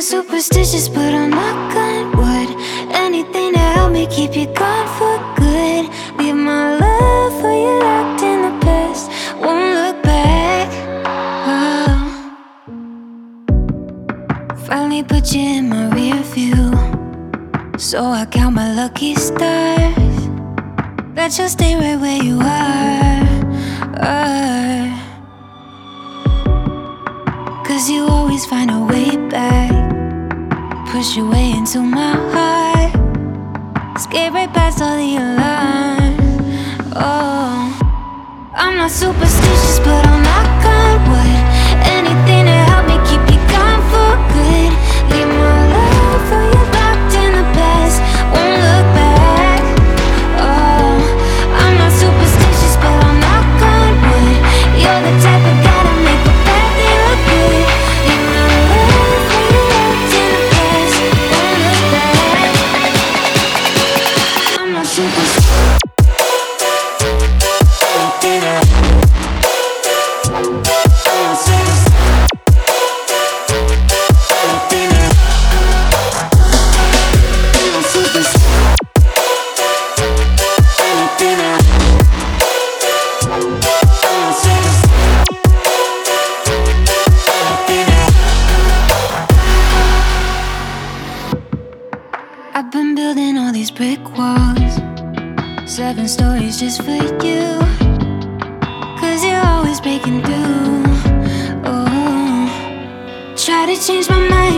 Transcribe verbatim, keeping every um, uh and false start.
not superstitious, but I'm knock on wood. Anything to help me keep you gone for good. Leave my love for you locked in the past. Won't look back. Oh. Finally put you in my rear view, so I count my lucky stars that you'll stay right where you are, are. Cause you always find a way back, push your way into my heart, skate right past all the alarms. Oh, I'm not superstitious, but I'll knock on wood. Anything to help me keep you gone for good. Leave my love for you locked in the past. Won't look back. Oh, I'm not superstitious, but I'll knock on wood. You're the type of guy to make a bad thing look good. Leave my love for you locked in the past. Won't look back. I'm not superstitious. I've been building all these brick walls, seven stories just for you. Cause you're always breaking through. Oh, try to change my mind.